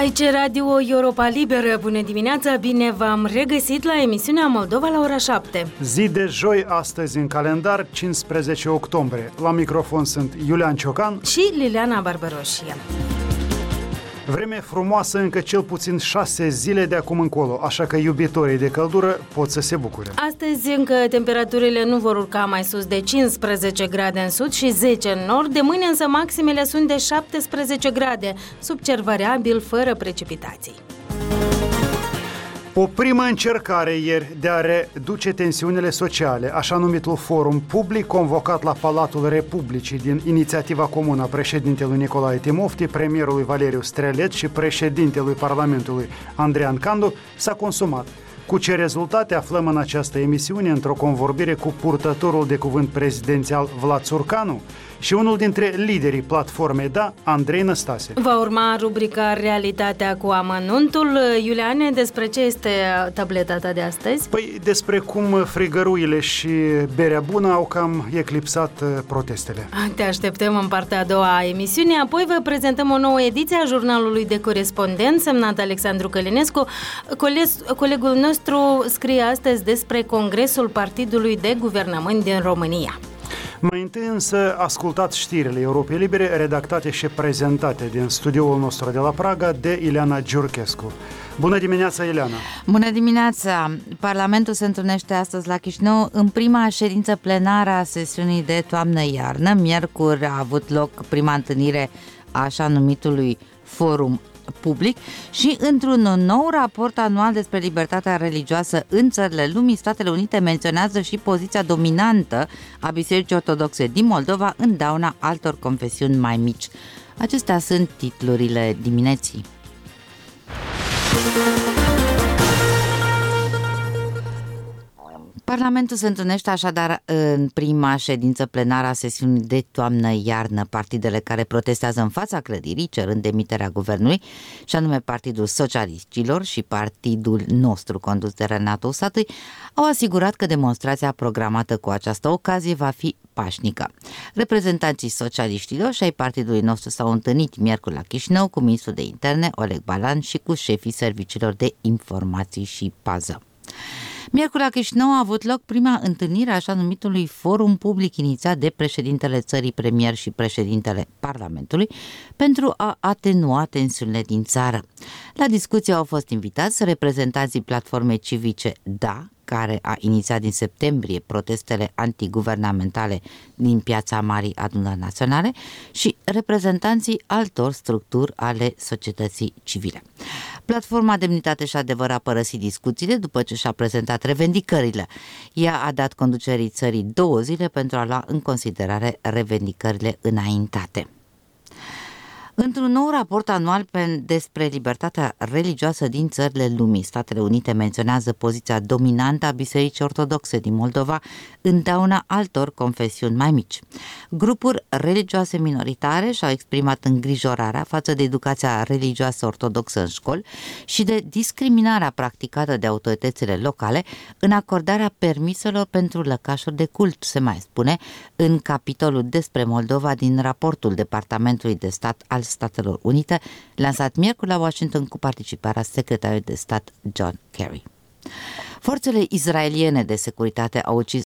Aici Radio Europa Liberă. Bună dimineața, bine v-am regăsit la emisiunea Moldova la ora 7. Zi de joi astăzi în calendar, 15 octombrie. La microfon sunt Iulian Ciocan și Liliana Barbaroșie. Vreme frumoasă încă cel puțin 6 zile de acum încolo, așa că iubitorii de căldură pot să se bucure. Astăzi încă temperaturile nu vor urca mai sus de 15 grade în sud și 10 în nord, de mâine însă maximele sunt de 17 grade, sub cer variabil, fără precipitații. O primă încercare ieri de a reduce tensiunile sociale, așa numitul forum public convocat la Palatul Republicii din inițiativa comună a președintelui Nicolae Timofti, premierului Valeriu Strelet și președintelui Parlamentului Andrean Candu, s-a consumat. Cu ce rezultate aflăm în această emisiune într-o convorbire cu purtătorul de cuvânt prezidențial Vlad Țurcanu și unul dintre liderii platformei DA, Andrei Năstase. Va urma rubrica Realitatea cu amănuntul. Iuliane, despre ce este tableta ta de astăzi? Păi despre cum frigăruile și berea bună au cam eclipsat protestele. Te așteptăm în partea a doua a emisiunii, apoi vă prezentăm o nouă ediție a jurnalului de corespondent semnat Alexandru Călinescu. Colegul nostru scrie astăzi despre Congresul Partidului de Guvernământ din România. Mai întâi însă ascultați știrile Europei Libere redactate și prezentate din studioul nostru de la Praga de Ileana Giurchescu. Bună dimineața, Ileana! Bună dimineața! Parlamentul se întâlnește astăzi la Chișinău în prima ședință plenară a sesiunii de toamnă-iarnă. Miercuri a avut loc prima întâlnire a așa numitului forum public și într-un nou raport anual despre libertatea religioasă în țările lumii, Statele Unite menționează și poziția dominantă a Bisericii Ortodoxe din Moldova în dauna altor confesiuni mai mici. Acestea sunt titlurile dimineții. Parlamentul se întâlnește așadar în prima ședință plenară a sesiunii de toamnă-iarnă. Partidele care protestează în fața clădirii, cerând demiterea guvernului, și anume Partidul Socialiștilor și Partidul nostru, condus de Renato Usatui, au asigurat că demonstrația programată cu această ocazie va fi pașnică. Reprezentanții socialiștilor și ai partidului nostru s-au întâlnit miercuri la Chișinău cu ministrul de interne, Oleg Balan, și cu șefii serviciilor de informații și pază. Miercuri la Chișinău a avut loc prima întâlnire a așa numitului forum public inițiat de președintele țării, premier și președintele Parlamentului pentru a atenua tensiunile din țară. La discuție au fost invitați reprezentanții platformei civice DA, care a inițiat din septembrie protestele antiguvernamentale din Piața Marii Adunări Naționale, și reprezentanții altor structuri ale societății civile. Platforma Demnitate și Adevăr a părăsit discuțiile după ce și-a prezentat revendicările. Ea a dat conducerii țării 2 zile pentru a lua în considerare revendicările înaintate. Într-un nou raport anual despre libertatea religioasă din țările lumii, Statele Unite menționează poziția dominantă a Bisericii Ortodoxe din Moldova în dauna altor confesiuni mai mici. Grupuri religioase minoritare și-au exprimat îngrijorarea față de educația religioasă ortodoxă în școli și de discriminarea practicată de autoritățile locale în acordarea permiselor pentru lăcașuri de cult, se mai spune în capitolul despre Moldova din raportul Departamentului de Stat al Statelor Unite, lansat miercuri la Washington cu participarea secretarului de stat John Kerry. Forțele israeliene de securitate au ucis